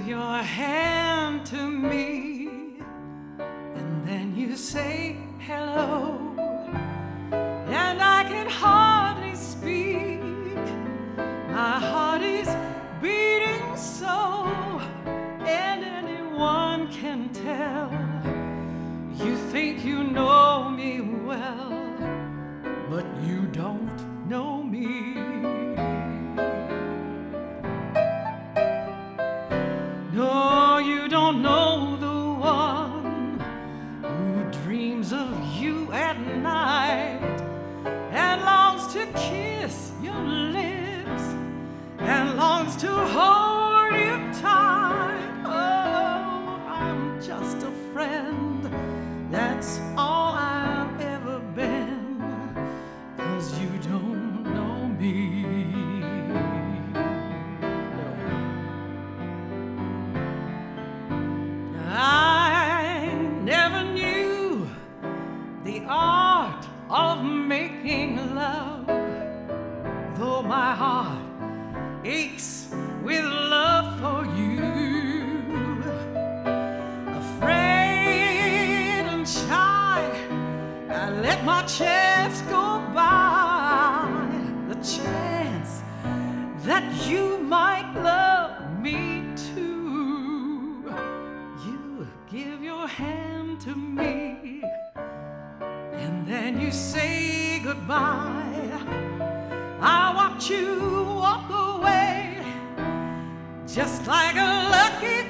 give your hand to me, and then you say hello, and I can hardly speak. My heart is beating so, and anyone can tell. You think you know me well, but you don't know me. No, you don't know the one who dreams of you at night and longs to kiss your lips and longs to hold you tight. Oh, I'm just a friend, that's all I've ever been, 'cause you don't know me. I never knew the art of making love, though my heart aches with love for you. Afraid and shy, I let my chance go by, the chance that you might love me too. You give your hand to me, and then you say goodbye. I watch you walk away, just like a lucky